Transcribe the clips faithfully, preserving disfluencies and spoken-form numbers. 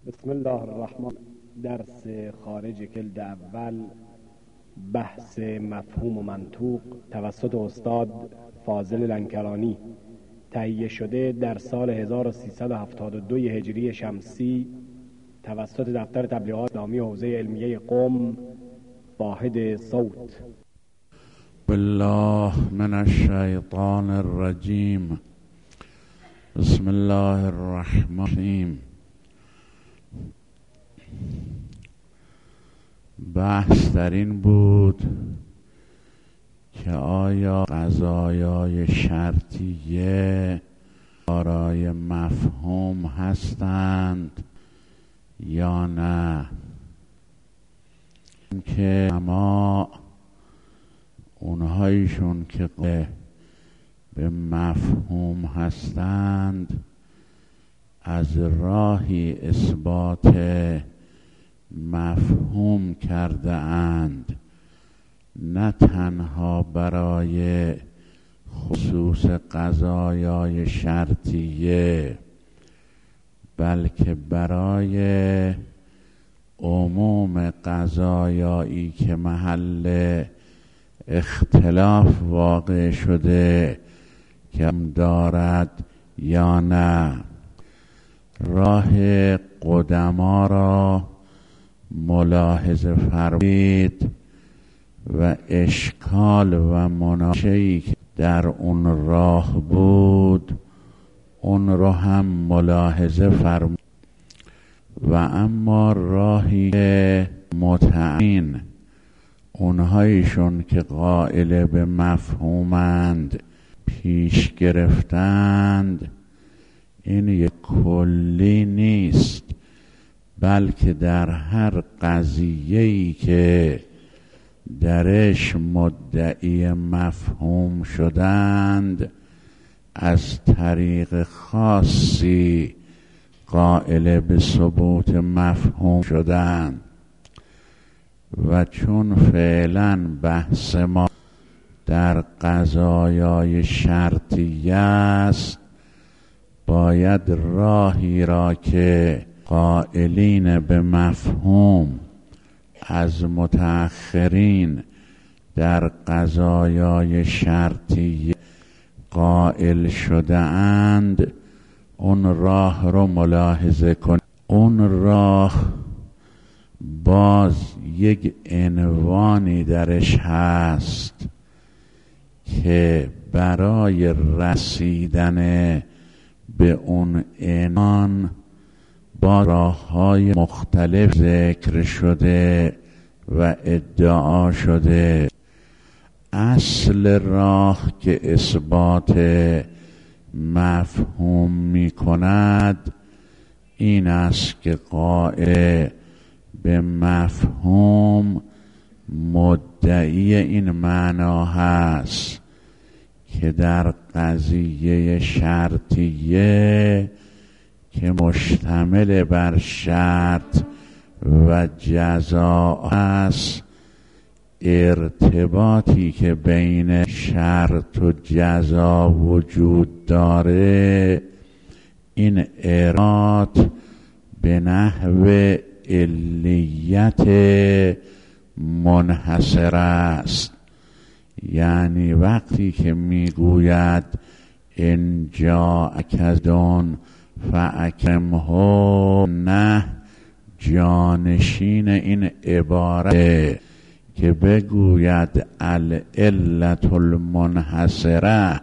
بسم الله الرحمن. درس خارج کلد اول، بحث مفهوم و منطوق توسط استاد فاضل لنکرانی، تهیه شده در سال هزار و سیصد و هفتاد و دو هجری شمسی توسط دفتر تبلیغات اسلامی حوزه علمیه قم، واحد صوت. بالله من الشیطان الرجیم. بسم الله الرحمن الرحیم. بحث در این بود که آیا قضایای شرطیه دارای مفهوم هستند یا نه، که اما اونهایشون که به مفهوم هستند از راهی اثبات مفهوم کرده اند، نه تنها برای خصوص قضایای شرطیه بلکه برای عموم قضایایی که محل اختلاف واقع شده که دارد یا نه. راه قدما را ملاحظه فرمایید و اشکال و مناقشه‌ای که در اون راه بود اون رو هم ملاحظه فرمایید. و اما راهی متعین، اونهایشون که قائل به مفهومند پیش گرفتند، این یک کلی نیست بلکه در هر قضیه‌ای که درش مدعی مفهوم شدند از طریق خاصی قائل به ثبوت مفهوم شدند. و چون فعلا بحث ما در قضایای شرطیه است، باید راهی را که قائلین به مفهوم از متأخرین در قضایای شرطیه قائل شده اند اون راه رو ملاحظه کن. اون راه باز یک عنوانی درش هست که برای رسیدن به اون عنوان با راه‌های مختلف ذکر شده و ادعا شده. اصل راه که اثبات مفهوم می کند این است که قائل به مفهوم مدعی این معنا هست که در قضیه شرطیه که مشتمل بر شرط و جزا است، ارتباطی که بین شرط و جزا وجود داره این ارتباط به نحو علیت منحصر است. یعنی وقتی که میگوید ان جاءک ذون فاکرمه، نه جانشین این عبارت که بگوید العلة المنحصره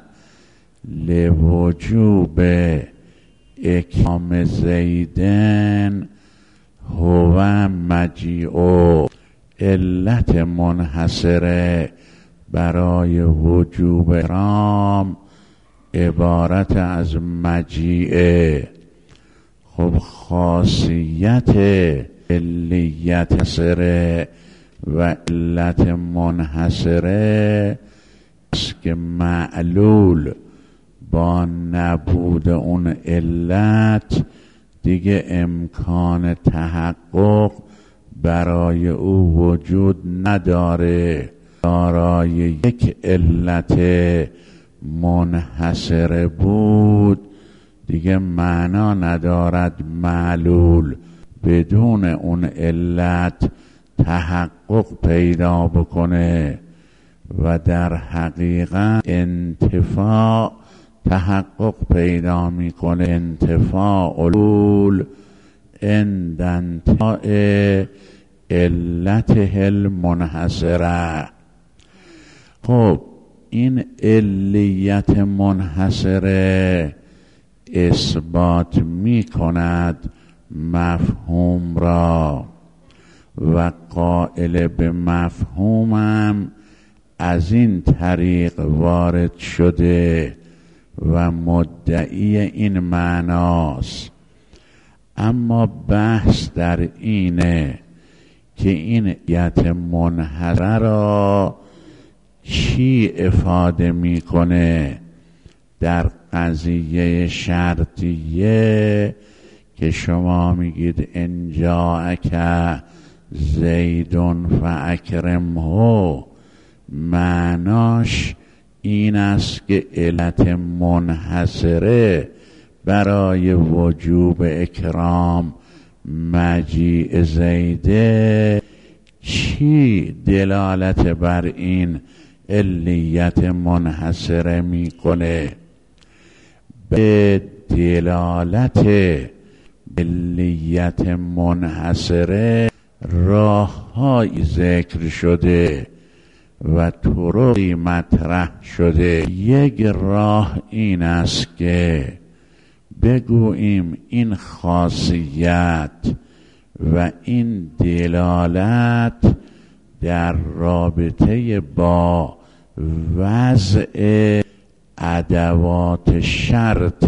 لوجوب اکرام زیدن هو مجیع. علت منحصره برای وجوب اکرام عبارت از مجیع. خب خاصیت علیت منحصره و علت منحصره است که معلول با نبود اون علت دیگه امکان تحقق برای او وجود نداره. دارای یک علت منحصره بود دیگه معنا ندارد معلول بدون اون علت تحقق پیدا بکنه و در حقیقت انتفاع تحقق پیدا میکنه. انتفاع علول عند انتفاع علته المنحصره. خب این علیت منحصره اثبات می کند مفهوم را و قائل به مفهومم از این طریق وارد شده و مدعی این معناست. اما بحث در اینه که این علیت منحصره را چی افاده میکنه در قضیه شرطیه که شما میگید ان جاءک زیدون فاکرمه. معناش این است که علت منحصره برای وجوب اکرام مجیء زیده چی دلالت بر این علیت منحصره میکنه؟ به دلالت علیت منحصره راه‌هایی ذکر شده و طرقی مطرح شده. یک راه این است که بگوییم این خاصیت و این دلالت در رابطه با وضع ادوات شرط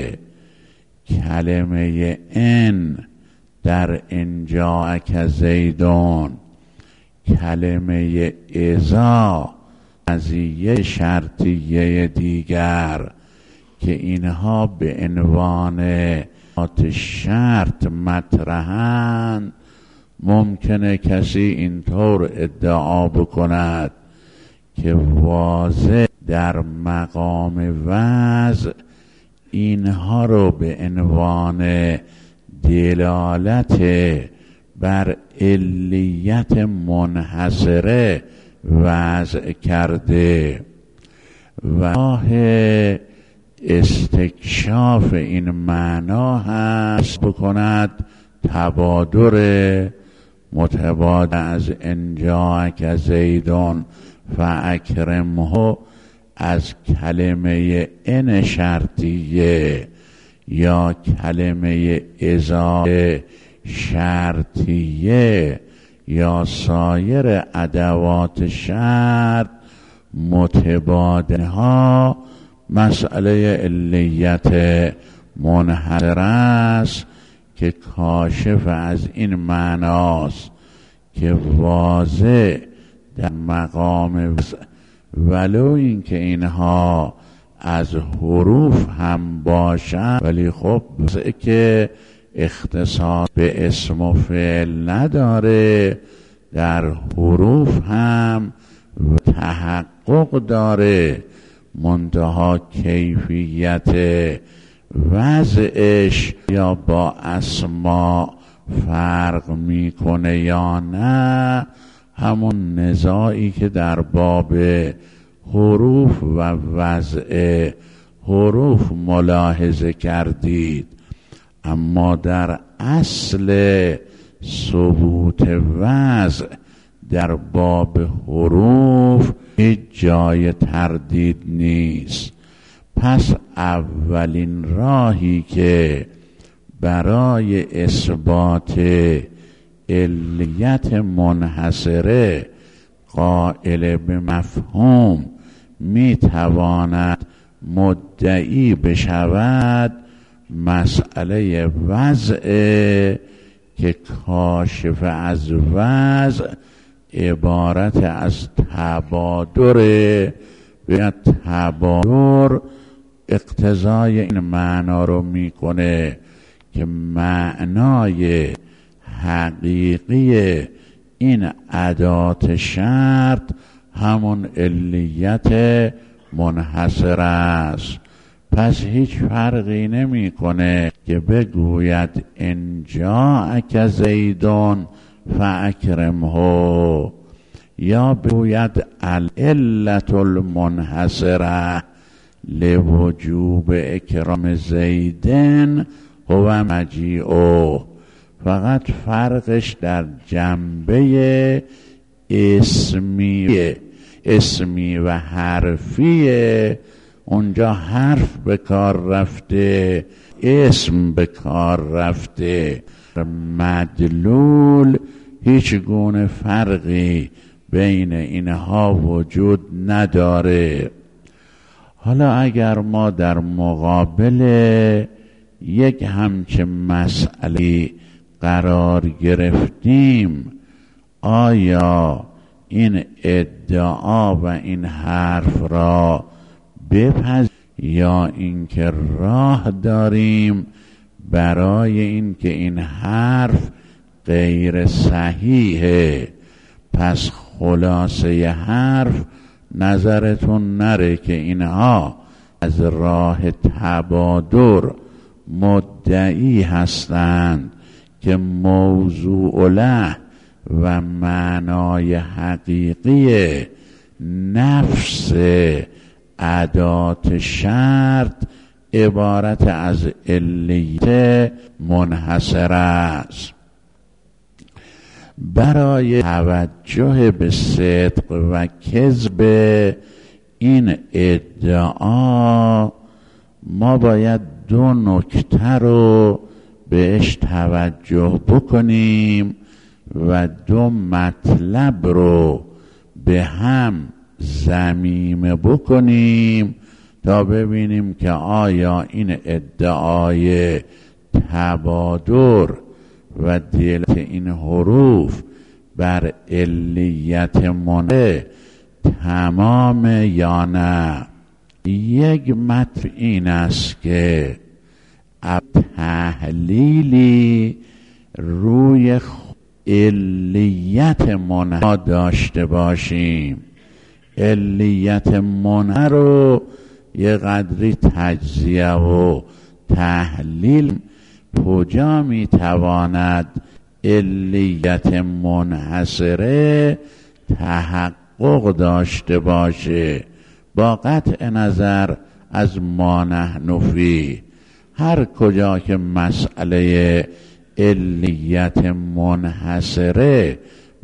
کلمه ان در ان جاءک زیدون، کلمه اذا قضیه شرطیه دیگر که اینها به عنوان ادوات شرط مطرحند، ممکنه کسی اینطور ادعا بکند که واضح در مقام وضع اینها رو به عنوان دلالت بر علیت منحصره وضع کرده و راه استکشاف این معنا هست بکند تبادر متبادر از ان جاءک زیدون فاکرمه از کلمه ان شرطیه یا کلمه اذا شرطیه یا سایر ادوات شرط متبادرها مسئله علیت منحصره است که کاشف از این معناست که واضح در مقام ولو اینکه اینها از حروف هم باشند، ولی خب که اختصاص به اسم و فعل نداره، در حروف هم تحقق داره، منتها کیفیت وضعش یا با اسما فرق میکنه یا نه، همون نزاعی که در باب حروف و وضع حروف ملاحظه کردید. اما در اصل ثبوت وضع در باب حروف هیچ جای تردید نیست. پس اولین راهی که برای اثبات علیت منحصره قائل به مفهوم میتواند مدعی بشود مسئله وضع که کاشف از وضع عبارت از تبادر، و تبادر اقتضای این معنا رو میکنه که معنای حقیقی این ادات شرط همون علیت منحصر است. پس هیچ فرقی نمی کنه که بگوید ان جاءک زیدون فاکرمه یا بگوید العلة المنحصره لوجوب اکرام زیدن هو مجیعه. فقط فرقش در جنبه اسمی اسمی و حرفیه. اونجا حرف به کار رفته، اسم به کار رفته. مدلول هیچ گونه فرقی بین اینها وجود نداره. حالا اگر ما در مقابل یک همچه مسئله قرار گرفتیم، آیا این ادعا و این حرف را بپذیریم یا اینکه راه داریم برای اینکه این حرف غیر صحیحه؟ پس خلاصه حرف نظرتون نره که اینها از راه تبادر مدعی هستند که موضوع له و معنای حقیقی نفس ادات شرط عبارت از علیت منحصره است. برای توجه به صدق و کذب این ادعا ما باید دو نکته رو بهش توجه بکنیم و دو مطلب رو به هم ضمیمه بکنیم تا ببینیم که آیا این ادعای تبادر و دلت این حروف بر علیت منه تمام یا نه. یک مطلب این است که تحلیلی روی علیت منه داشته باشیم. علیت منه رو یه قدری تجزیه و تحلیل کجا میتواند علیت منحصره تحقق داشته باشه با قطع نظر از ما نحن فیه. هر کجا که مسئله علیت منحصره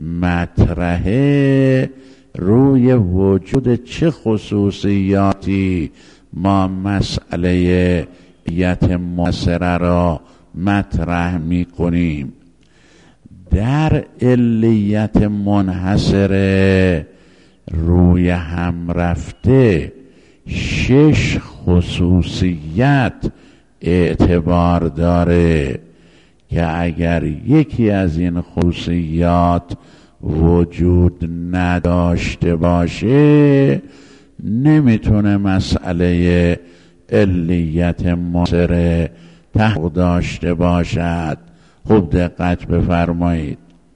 مطرحه، روی وجود چه خصوصیاتی ما مسئله علیت منحصره را مطرح می کنیم؟ در علیت منحصره روی هم رفته شش خصوصیت اعتبار داره که اگر یکی از این خصوصیات وجود نداشته باشه نمیتونه مسئله علیت منحصره تحقق داشته باشد. خوب دقت بفرمایید.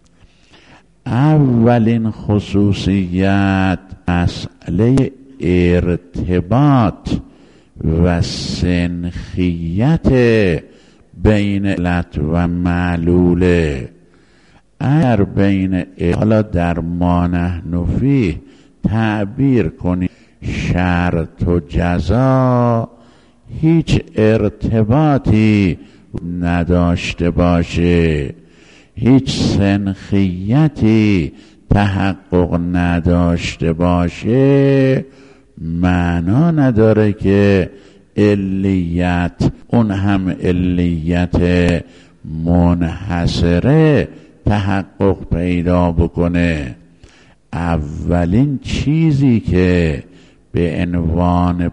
اولین خصوصیت مسئله ارتباط و سنخیت بین علت و معلوله. اگر بین حالا در ما نحن فیه تعبیر کنی شرط و جزا هیچ ارتباطی نداشته باشه، هیچ سنخیتی تحقق نداشته باشه، معنا نداره که علیت، اون هم علیت منحصره، تحقق پیدا بکنه. اولین چیزی که به عنوان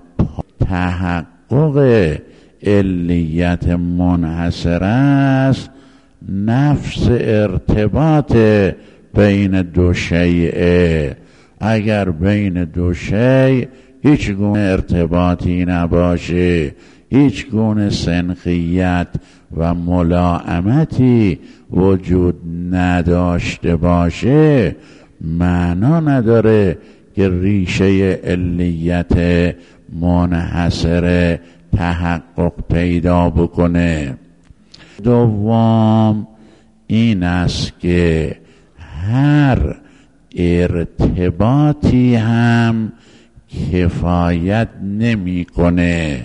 تحقق علیت منحصره است نفس ارتباط بین دو شیء. اگر بین دو شیء هیچ گونه ارتباطی نباشه، هیچ گونه سنخیت و ملائمتی وجود نداشته باشه، معنا نداره که ریشه علیت منحصره تحقق پیدا بکنه. دوم این است که هر ارتباطی هم کفایت نمیکنه.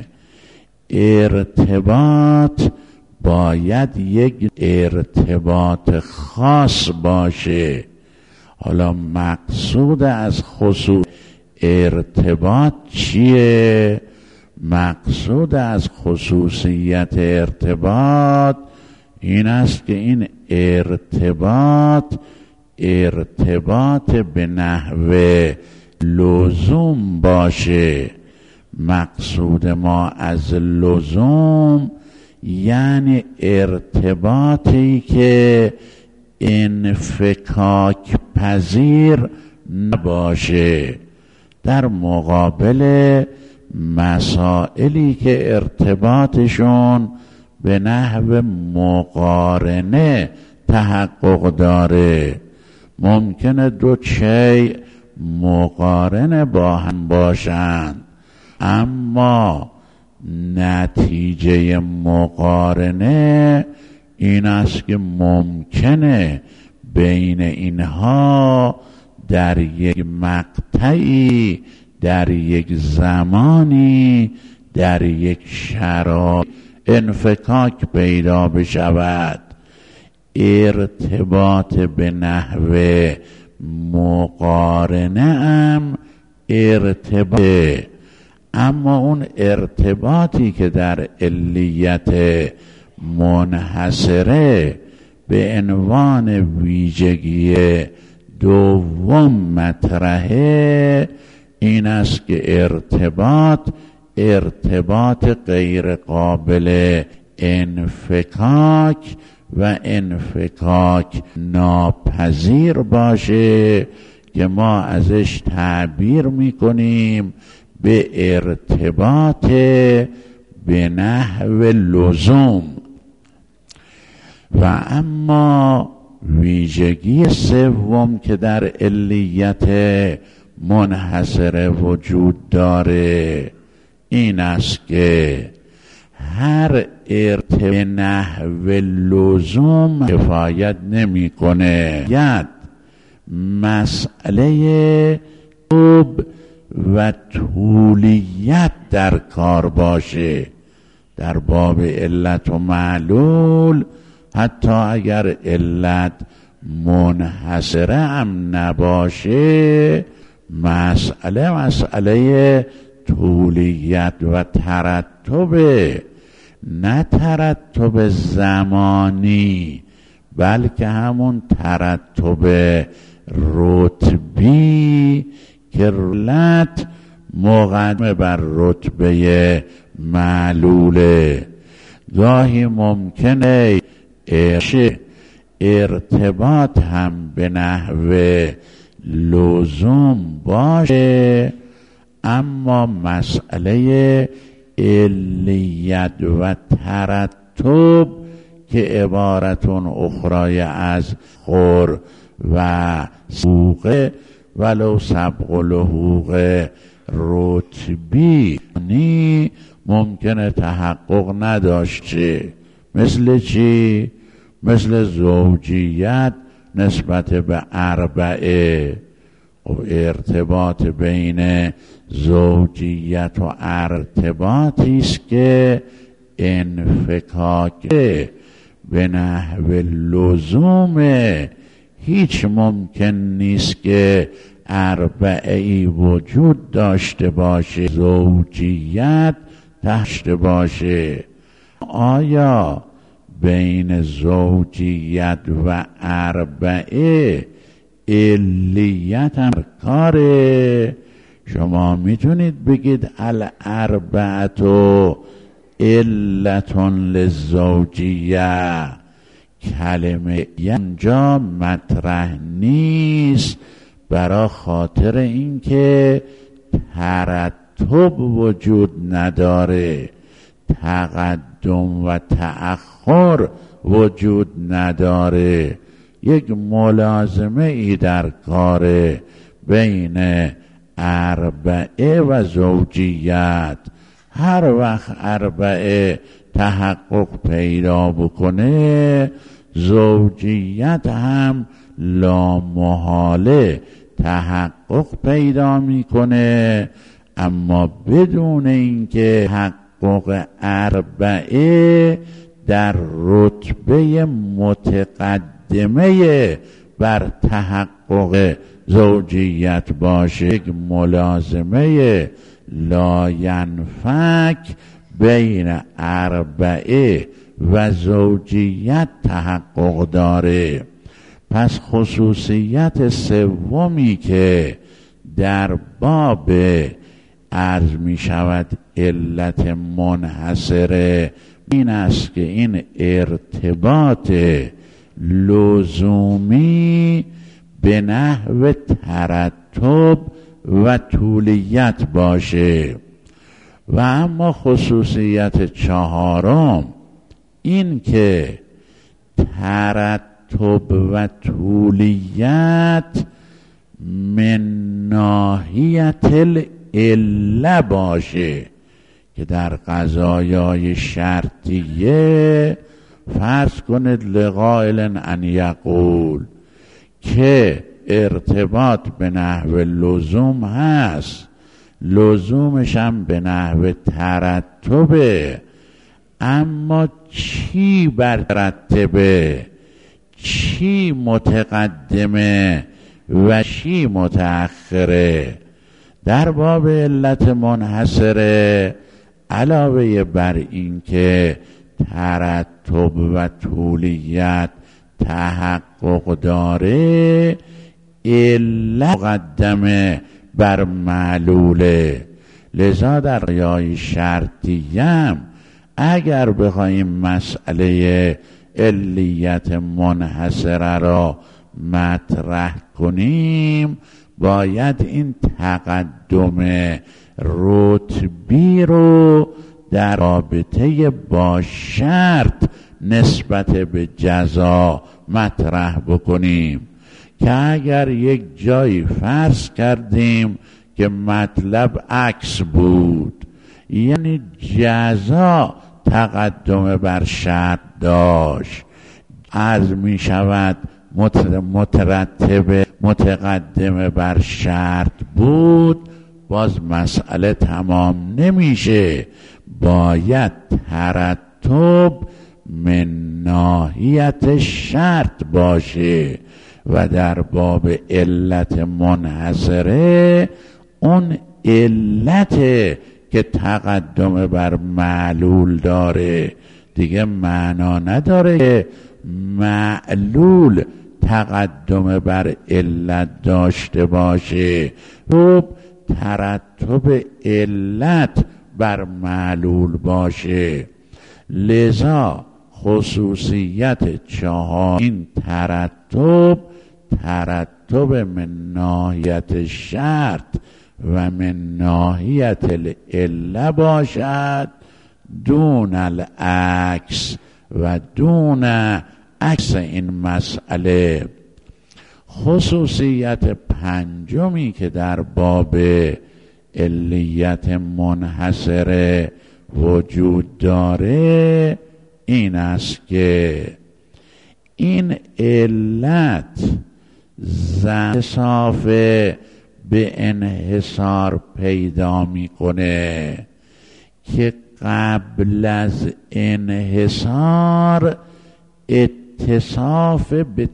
ارتباط باید یک ارتباط خاص باشه. حالا مقصود از خصوص ارتباط چیه؟ مقصود از خصوصیت ارتباط این است که این ارتباط ارتباط به نحو لزوم باشه. مقصود ما از لزوم یعنی ارتباطی که انفکاک پذیر نباشه، در مقابل مسائلی که ارتباطشون به نحو مقارنه تحقق داره. ممکنه دو شیء مقارنه با هم باشند، اما نتیجه مقارنه این است که ممکنه بین اینها در یک مقطعی، در یک زمانی، در یک شرایط انفکاک پیدا بشود. ارتباط به نحو مقارنه هم ارتباط، اما اون ارتباطی که در علیت منحصره به عنوان ویژگی دوم مطرحه این است که ارتباط ارتباط غیر قابل انفکاک و انفکاک ناپذیر باشه که ما ازش تعبیر میکنیم به ارتباط به نحو لزوم. و اما ویژگی سوم که در علیت منحصره وجود داره این است که هر ارتباط به نحو لزوم کفایت نمی کنه. ید مسئله طب و طولیت در کار باشه. در باب علت و معلول حتی اگر علت منحصره هم نباشه، مسئله مسئله طولیت و ترتبه، نه ترتب زمانی بلکه همون ترتب رتبی که علت مقدم بر رتبه معلوله. گاهی ممکنه ارتباط هم به نحو لزوم باشه، اما مسئله علیت و ترتب که عبارتون اخرای از خور و سوق ولو سبق لحوق رتبی نی ممکنه تحقق نداشته. مثل چی؟ مثل زوجیت نسبت به اربعه. و ارتباط بین زوجیت و ارتباطی است که انفکاک به نحو لزومه. هیچ ممکن نیست که اربعه‌ای وجود داشته باشه زوجیت داشته باشه. آیا بین زوجیت و اربعه علیت هم کاره؟ شما میتونید بگید الاربعه علتون للزوجیه، کلمه اینجا مطرح نیست برای خاطر اینکه ترتب وجود نداره، تقدم و تأخر وجود نداره. یک ملازمه ای در کار بین اربعه و زوجیت. هر وقت اربعه تحقق پیدا بکنه زوجیت هم لامحاله تحقق پیدا میکنه، اما بدون اینکه تحقق اربعه در رتبه متقدمه بر تحقق زوجیت باشه. یک ملازمه لاینفک بین اربعه و زوجیت تحقق داره. پس خصوصیت سومی که در باب عرض می شود علت منحصره این است که این ارتباط لزومی به نحو ترتب و طولیت باشه. و اما خصوصیت چهارم این که ترتب و طولیت من ناحیت العله باشه، که در قضایای شرطیه فرض کنید لقائل ان یقول که ارتباط به نحو لزوم هست، لزومش هم به نحو ترتبه، اما چی برتبه، چی متقدمه و چی متأخره. در باب علت منحصره علاوه بر این که ترتب و طولیت تحقق داره، علت مقدمه بر معلوله. لذا در قضایای شرطیم اگر بخوایم مسئله علیت منحصره را مطرح کنیم باید این تقدم رتبی رو در رابطه با شرط نسبت به جزا مطرح بکنیم، که اگر یک جایی فرض کردیم که مطلب عکس بود، یعنی جزا تقدم بر شرط داشت، عرض می شود مترتب متقدم بر شرط بود، باز مسئله تمام نمیشه، باید ترتب من ناحیت شرط باشه. و در باب علت منحصره اون علت که تقدم بر معلول داره دیگه معنا نداره که معلول تقدم بر علت داشته باشه، خب ترتب علت بر معلول باشه. لذا خصوصیت چهار این ترتب ترتب من ناحیت شرط و من ناحیت العله باشد دون العکس و دون عکس این مسئله. خصوصیت پنجمی که در باب علیت منحصره وجود داره این است که این علت انحصاف به انحصار پیدا میکنه که قبل از انحصار اتصاف به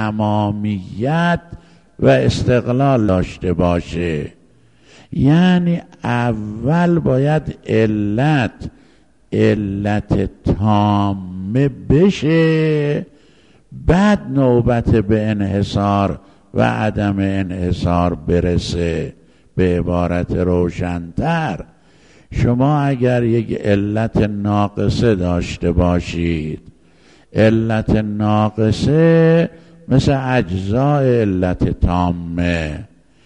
تمامیت و استقلال داشته باشه. یعنی اول باید علت علت تامه بشه، بعد نوبت به انحصار و عدم انحصار برسه. به عبارت روشن‌تر، شما اگر یک علت ناقصه داشته باشید، علت ناقصه مثل اجزاء علت تامه،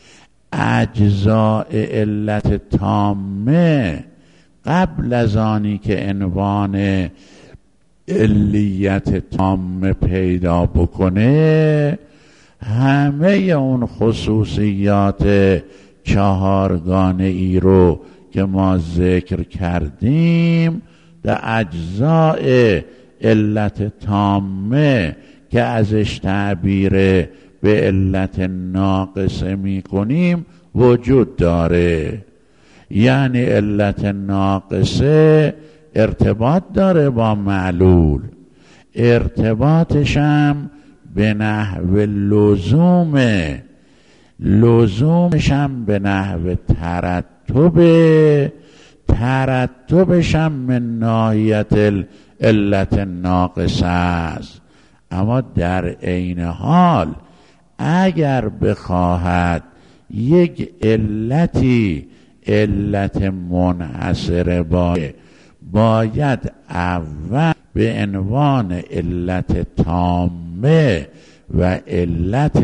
اجزاء علت تامه قبل از آنی که عنوان علیت تامه پیدا بکنه همه اون خصوصیات چهارگانه ای رو که ما ذکر کردیم در اجزاء علت تامه که ازش تعبیر به علت ناقصه می کنیم وجود داره. یعنی علت ناقصه ارتباط داره با معلول، ارتباطش هم به نحو لزومه، لزومش هم به نحو ترتبه، ترتبش هم من ناحیت علت ناقصه است. اما در عین حال اگر بخواهد یک علتی علت منحصره باشه، باید اول به عنوان علت تامه و علت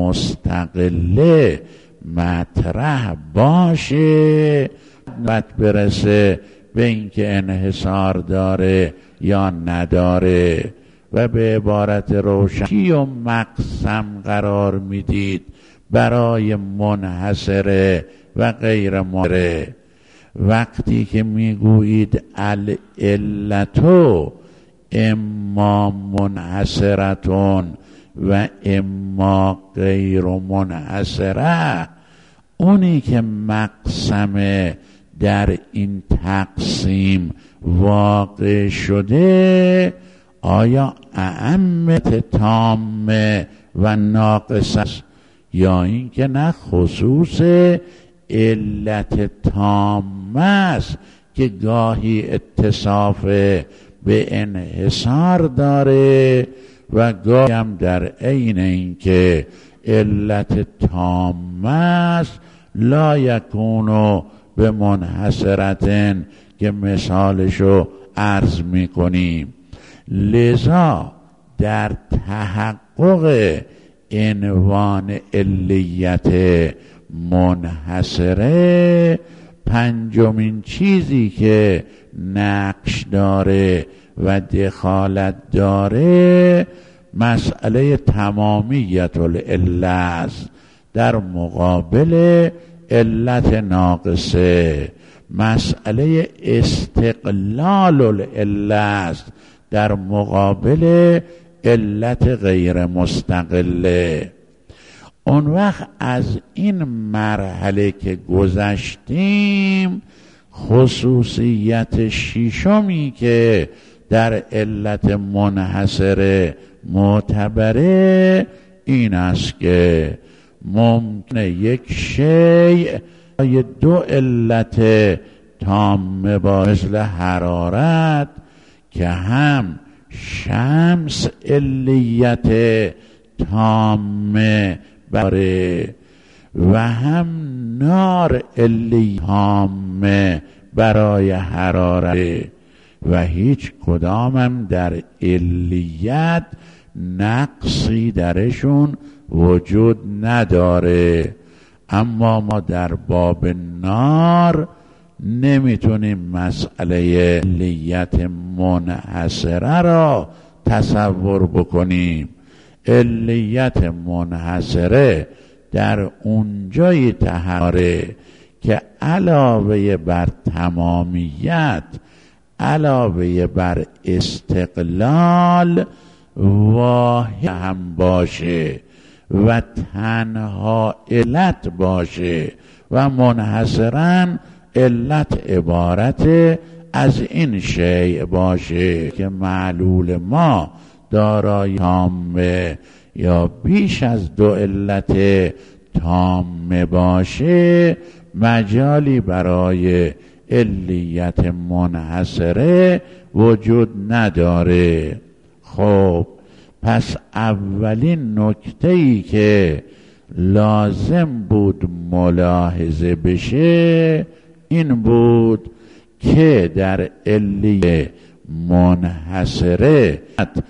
مستقله مطرح باشه، بعد برسه به اینکه انحصار داره یا نداره. و به عبارت روشن کی و مقسم قرار میدید برای منحصره و غیر منحصره؟ وقتی که میگویید العلتو اما منحصرتون و اما غیر منحصره، اونی که مقسمه در این تقسیم واقع شده آیا اعمت تامه و ناقص است یا این که نه خصوص علت تامه است که گاهی اتصاف به انحصار داره و گاهی هم در عین این که علت تامه است لا یکونو به منحصرتن که مثالشو عرض میکنیم. لذا در تحقق عنوان علیت منحصره پنجمین چیزی که نقش داره و دخالت داره مسئله تمامیت العله است در مقابل علت ناقصه، مسئله استقلال العله است در مقابل علت غیر مستقله. اون وقت از این مرحله که گذشتیم خصوصیت ششمی که در علت منحصره معتبره این است که ممکنه یک شیء دو علت تامه با مثل حرارت که هم شمس علیت تامه باره و هم نار علی تامه برای حرارت و هیچ کدامم در علیت نقصی درشون وجود نداره. اما ما در باب نار نمیتونیم مسئله علیت منحصره را تصور بکنیم. علیت منحصره در اونجای تحاره که علاوه بر تمامیت علاوه بر استقلال واحد هم باشه و تنها علت باشه و منحصراً علت عبارت از این شیء باشه که معلول ما دارای تامه یا بیش از دو علت تامه باشه مجالی برای علیت منحصره وجود نداره. خب پس اولین نکته‌ای که لازم بود ملاحظه بشه این بود که در علیت منحصره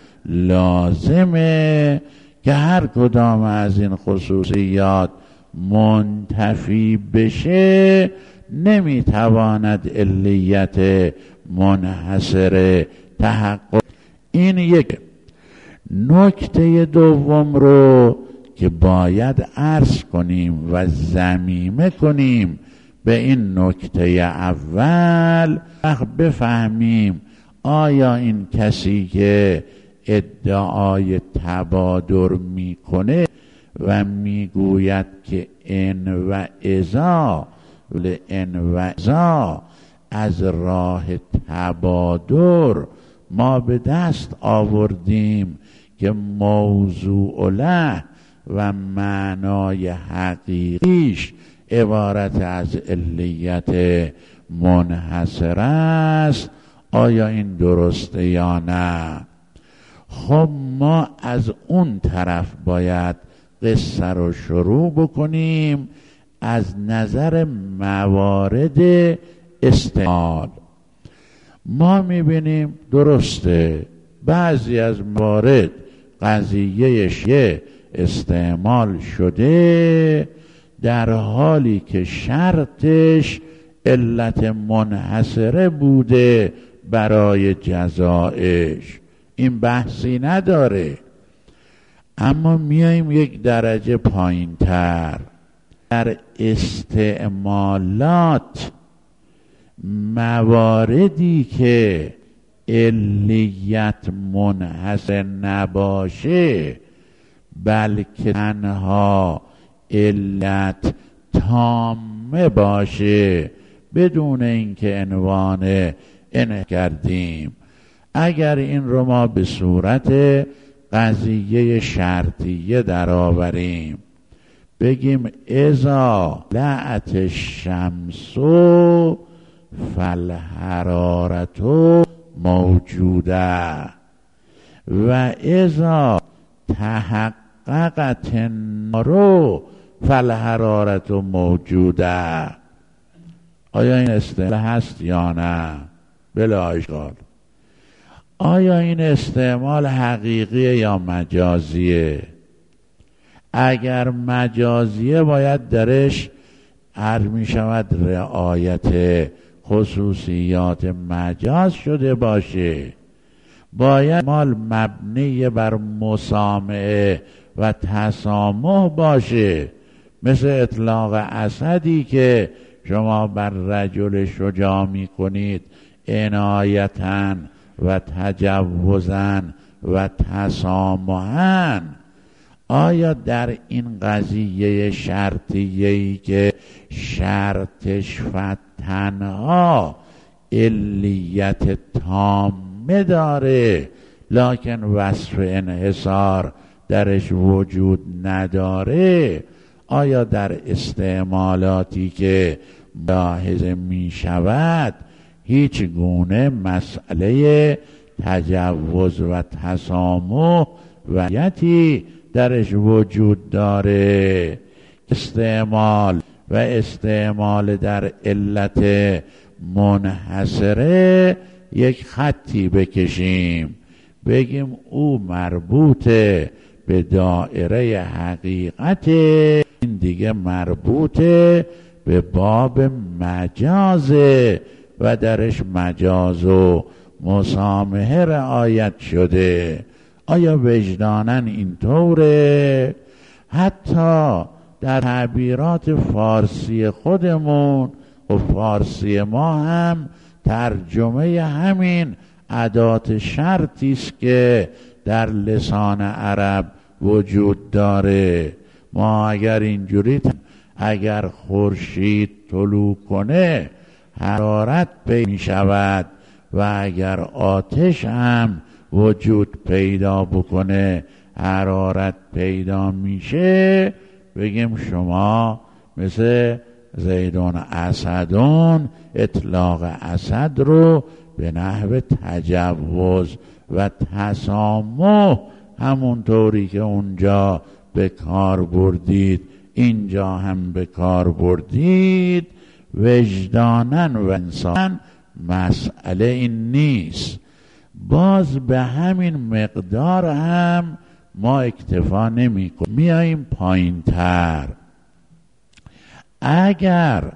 لازمه که هر کدام از این خصوصیات منتفی بشه نمیتواند علیت منحصره تحقق. این یک نکته دوم رو که باید عرض کنیم و ضمیمه کنیم به این نکته اول بفهمیم آیا این کسی که ادعای تبادر میکنه و میگوید که ان و اذا ان و اذا از راه تبادر ما به دست آوردیم که موضوع له و معنای حقیقیش عبارت از علیت منحصر است، آیا این درسته یا نه؟ خب ما از اون طرف باید قصه رو شروع بکنیم از نظر موارد استعمال. ما میبینیم درسته بعضی از موارد قضیهش استعمال شده در حالی که شرطش علت منحصره بوده برای جزایش، این بحثی نداره. اما میایم یک درجه پایین تر، در استعمالات مواردی که علیت منحصر نباشه بلکه تنها علت تامه باشه بدون اینکه عنوان انه کردیم، اگر این رو ما به صورت قضیه شرطیه در آوریم بگیم اذا لعت الشمس فالحرارت موجوده و اذا تحققت النار فالحرارت موجوده. آیا این اصطلاح هست یا نه؟ بلا اشکال. آیا این استعمال حقیقیه یا مجازیه؟ اگر مجازیه باید درش هر می شود رعایت خصوصیات مجاز شده باشه، باید مال مبنی بر مسامعه و تسامح باشه، مثل اطلاق اسدی که شما بر رجل شجاع می کنید عنایتاً و تجوزاً و تسامحاً. آیا در این قضیه شرطیه‌ای که شرطش فتنها علیت تامه داره لکن وصف انحصار درش وجود نداره، آیا در استعمالاتی که ملاحظه می شود هیچ گونه مسئله تجوز و تسامح و یتی درش وجود داره؟ استعمال و استعمال در علت منحصره یک خطی بکشیم بگیم او مربوطه به دایره حقیقت، این دیگه مربوطه به باب مجازه و درش مجاز و مسامحه رعایت شده. آیا وجدانن اینطوره؟ حتی در تعبیرات فارسی خودمون و فارسی ما هم ترجمه همین ادات شرطی است که در لسان عرب وجود داره. ما اگر اینجوری اگر خورشید طلوع کنه حرارت پیدا می شود و اگر آتش هم وجود پیدا بکنه حرارت پیدا میشه، بگیم شما مثل زیدون اسدون اطلاق اسد رو به نحو تجوز و تسامح همونطوری که اونجا به کار بردید اینجا هم به کار بردید. وجدانن و انسان مسئله این نیست. باز به همین مقدار هم ما اکتفا نمی کنیم، میاییم پایین تر. اگر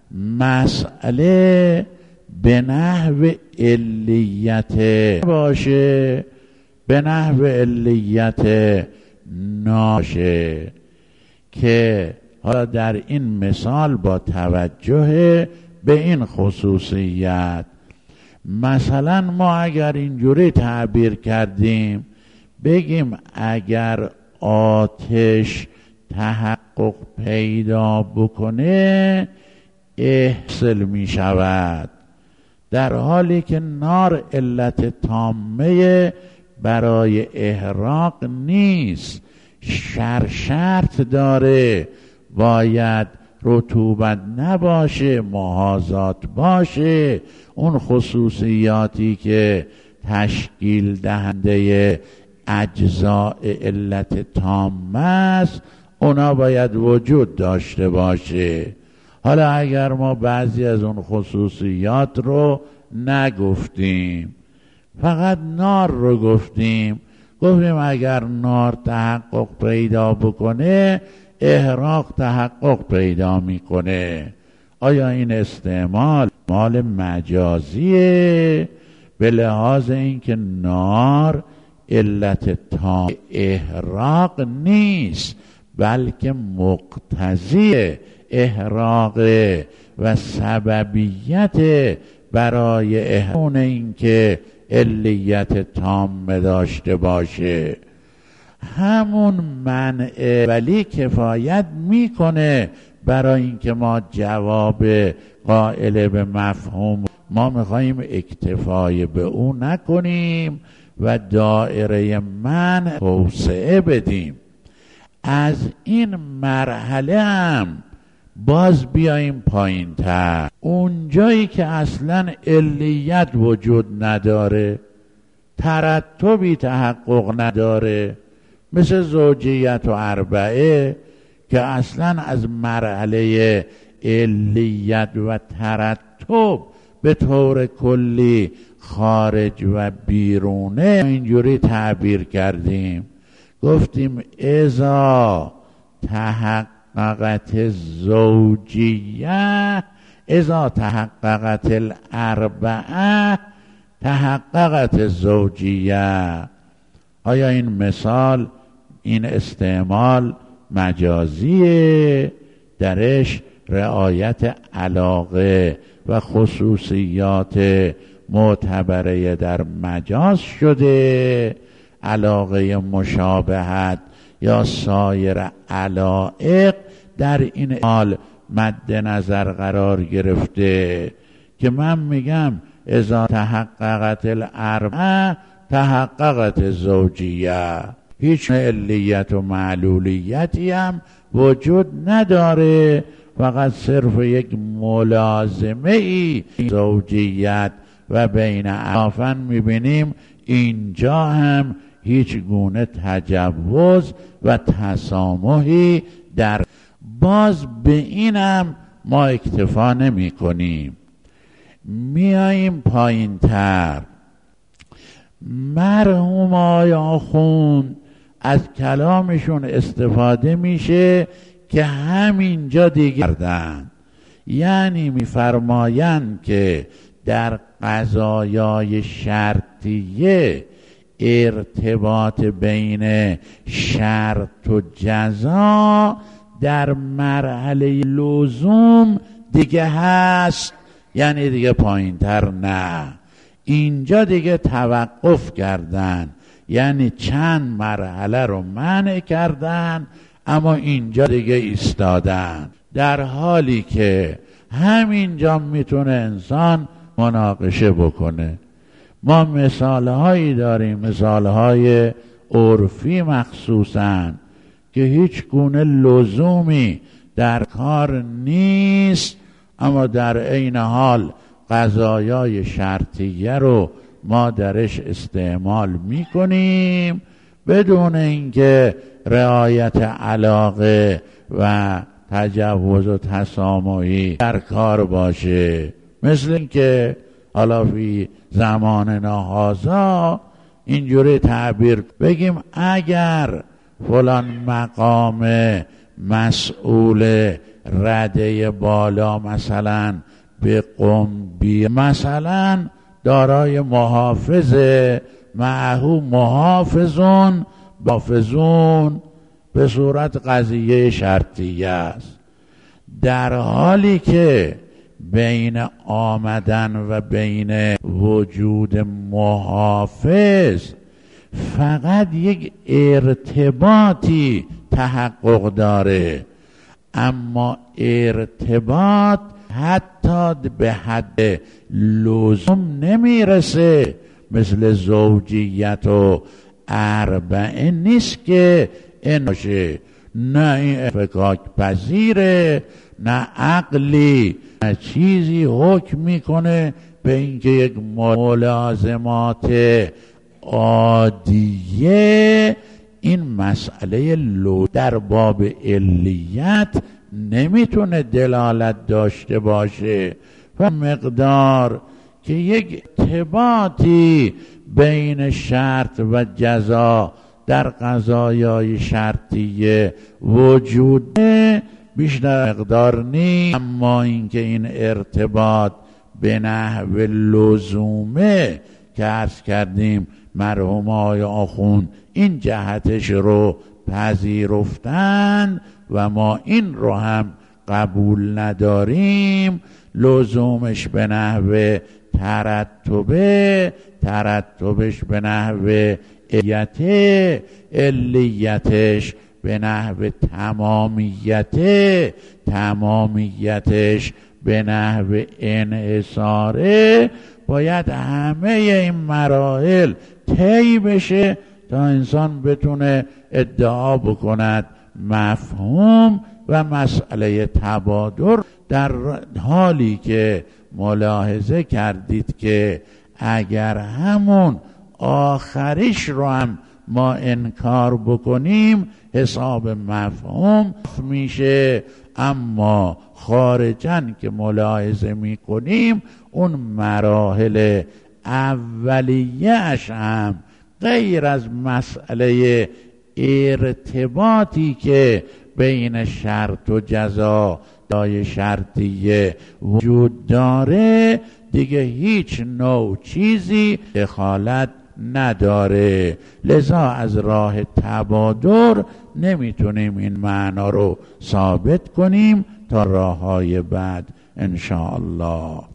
مسئله به نحو علیت باشه، به نحو علیت ناشه که حالا در این مثال با توجه به این خصوصیت، مثلا ما اگر اینجوری تعبیر کردیم بگیم اگر آتش تحقق پیدا بکنه احصل می شود، در حالی که نار علت تامه برای احراق نیست، شرشرط داره، باید رطوبت نباشه، محاذات باشه، اون خصوصیاتی که تشکیل دهنده اجزاء علت تامه است اونا باید وجود داشته باشه. حالا اگر ما بعضی از اون خصوصیات رو نگفتیم، فقط نار رو گفتیم، گفتیم اگر نار تحقق پیدا بکنه احراق تحقق پیدا میکنه، آیا این استعمال مال مجازیه به لحاظ اینکه نار علت تام احراق نیست بلکه مقتضی احراق و سببیت برای احراق اینکه علیت تام داشته باشه، همون منع ولی کفایت میکنه برای اینکه ما جواب قائل به مفهوم ما میخواییم اکتفای به او نکنیم و دایره منع توسعه بدیم. از این مرحله هم باز بیاییم پایین تر، اون جایی که اصلا علیت وجود نداره، ترتبی تحقق نداره، مثل زوجیت و اربعه که اصلا از مرحله علیت و ترتب به طور کلی خارج و بیرونه. اینجوری تعبیر کردیم، گفتیم اذا تحققت زوجیه، اذا تحققت الاربعه تحققت زوجیه. آیا این مثال، این استعمال مجازیه؟ درش رعایت علاقه و خصوصیات معتبره در مجاز شده، علاقه مشابهت یا سایر علایق در این حال مد نظر قرار گرفته که من میگم اذا تحققت الاربعه تحققت زوجیه، هیچ علیت و معلولیتی هم وجود نداره، فقط صرف یک ملازمه ای زوجیت و بین اطرافاً میبینیم اینجا هم هیچ گونه تجوز و تسامحی در باز به اینم ما اکتفا نمی کنیم، میاییم پایین تر. مرحوم آقای آخوند از کلامشون استفاده میشه که همینجا دیگه کردن، یعنی میفرمایند که در قضایای شرطیه ارتباط بین شرط و جزا در مرحله لزوم دیگه هست، یعنی دیگه پایین تر نه، اینجا دیگه توقف کردن، یعنی چند مرحله رو منع کردن اما اینجا دیگه ایستادن، در حالی که همینجا میتونه انسان مناقشه بکنه. ما مثالهایی داریم، مثالهای عرفی مخصوصاً که هیچ گونه لزومی در کار نیست اما در عین حال قضایای شرطیه رو ما درش استعمال میکنیم بدون اینکه رعایت علاقه و تجوز و تسامحی در کار باشه. مثل اینکه حالا فی زماننا هذا اینجوری تعبیر بگیم اگر فلان مقام مسئول رده بالا مثلا به قم بی مثلا دارای محافظ معهو محافظون محافظون، به صورت قضیه شرطیه است، در حالی که بین آمدن و بین وجود محافظ فقط یک ارتباطی تحقق داره، اما ارتباط حتی به حد لزوم نمیرسه، مثل زوجیت و اربعه نیست که این باشه، نه این افکاک پذیره، نه عقلی، نه چیزی حکم میکنه به اینکه یک ملازمات عادیه این مسئله لو در باب علیت نمیتونه دلالت داشته باشه و مقدار که یک ارتباطی بین شرط و جزا در قضایای شرطیه وجود بیشتر مقدار نیست، اما اینکه این ارتباط به نحو لزومه که عرض کردیم مرحوم آقای آخوند این جهتش رو پذیرفتن و ما این رو هم قبول نداریم، لزومش به نحو ترتبه، ترتبش به نحو علیت، علیتش به نحو تمامیت، تمامیتش به نحو انحصاره، باید همه این مراحل طی بشه تا انسان بتونه ادعا بکند مفهوم و مسئله تبادر، در حالی که ملاحظه کردید که اگر همون آخریش رو هم ما انکار بکنیم حساب مفهوم میشه، اما خارجن که ملاحظه میکنیم اون مراحل اولیه‌اش هم غیر از مسئله ارتباطی که بین شرط و جزا دای شرطیه وجود داره دیگه هیچ نوع چیزی دخالت نداره، لذا از راه تبادر نمیتونیم این معنا رو ثابت کنیم تا راههای بعد ان شاء الله.